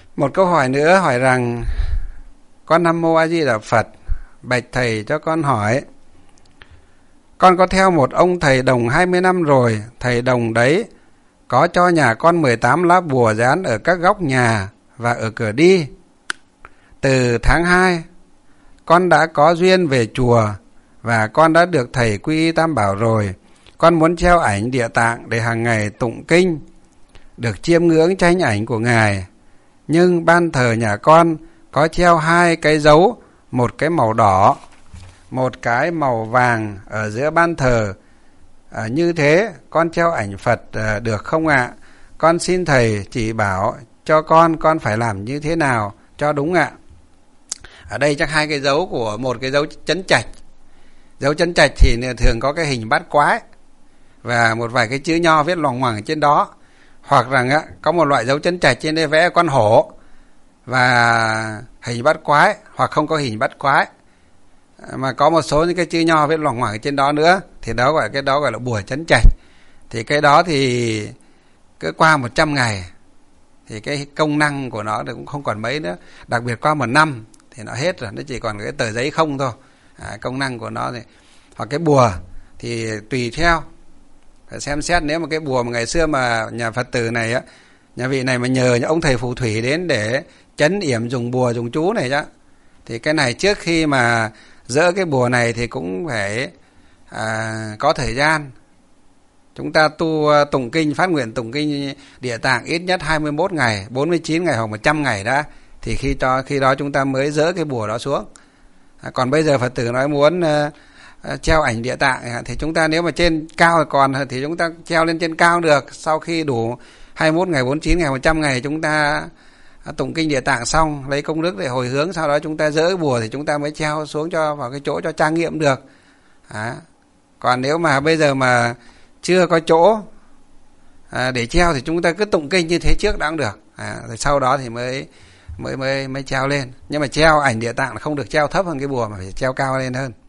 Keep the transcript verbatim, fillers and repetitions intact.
Một câu hỏi nữa hỏi rằng: con Nam Mô A Di Đà Phật, bạch thầy cho con hỏi, con có theo một ông thầy đồng hai mươi năm rồi, thầy đồng đấy có cho nhà con mười tám lá bùa dán ở các góc nhà và ở cửa đi. Từ tháng hai, con đã có duyên về chùa và con đã được thầy quy y Tam Bảo rồi. Con muốn treo ảnh Địa Tạng để hàng ngày tụng kinh, được chiêm ngưỡng tranh ảnh của Ngài. Nhưng ban thờ nhà con có treo hai cái dấu, một cái màu đỏ, một cái màu vàng ở giữa ban thờ. À, như thế con treo ảnh Phật à, được không ạ? Con xin thầy chỉ bảo cho con, con phải làm như thế nào cho đúng ạ? Ở đây chắc hai cái dấu của một cái dấu chấn trạch. Dấu chấn trạch thì thường có cái hình bát quái và một vài cái chữ nho viết loằng ngoằng trên đó. Hoặc rằng á, có một loại dấu chấn trạch trên đây vẽ con hổ và hình bát quái, hoặc không có hình bát quái mà có một số những cái chữ nho viết loằng ngoằng trên đó nữa, thì đó gọi cái đó gọi là bùa chấn trạch. Thì cái đó thì cứ qua một trăm ngày thì cái công năng của nó cũng không còn mấy nữa. Đặc biệt qua một năm thì nó hết rồi, nó chỉ còn cái tờ giấy không thôi. À, công năng của nó thì hoặc cái bùa thì tùy theo, phải xem xét. Nếu mà cái bùa mà ngày xưa mà nhà Phật tử này á, nhà vị này mà nhờ những ông thầy phù thủy đến để chấn yểm dùng bùa dùng chú này chứ, thì cái này trước khi mà dỡ cái bùa này thì cũng phải à, có thời gian. Chúng ta tu tụng kinh, phát nguyện tụng kinh Địa Tạng ít nhất hai mươi mốt ngày, bốn mươi chín ngày hoặc một trăm ngày đã, thì khi cho khi đó chúng ta mới dỡ cái bùa đó xuống. À, còn bây giờ Phật tử nói muốn uh, treo ảnh Địa Tạng thì chúng ta nếu mà trên cao còn thì chúng ta treo lên trên cao được. Sau khi đủ hai mươi mốt ngày, bốn mươi chín ngày, một trăm ngày chúng ta tụng kinh Địa Tạng xong, lấy công đức để hồi hướng, sau đó chúng ta dỡ bùa thì chúng ta mới treo xuống cho vào cái chỗ cho trang nghiêm được. À, còn nếu mà bây giờ mà chưa có chỗ à, để treo thì chúng ta cứ tụng kinh như thế trước đã cũng được. À, rồi sau đó thì mới mới mới mới treo lên. Nhưng mà treo ảnh Địa Tạng là không được treo thấp hơn cái bùa mà phải treo cao lên hơn.